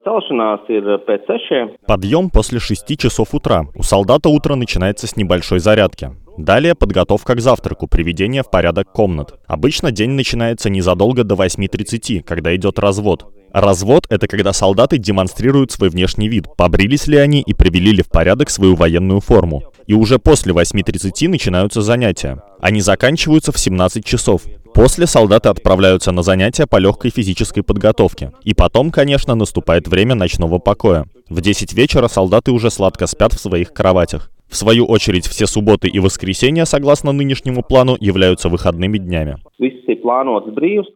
Подъем после 6 часов утра. У солдата утро начинается с небольшой зарядки. Далее подготовка к завтраку, приведение в порядок комнат. Обычно день начинается незадолго до 8:30, когда идет развод. Развод — это когда солдаты демонстрируют свой внешний вид, побрились ли они и привели ли в порядок свою военную форму. И уже после 8:30 начинаются занятия. Они заканчиваются в 17 часов. После солдаты отправляются на занятия по легкой физической подготовке. И потом, конечно, наступает время ночного покоя. В 10 вечера солдаты уже сладко спят в своих кроватях. В свою очередь, все субботы и воскресенья, согласно нынешнему плану, являются выходными днями.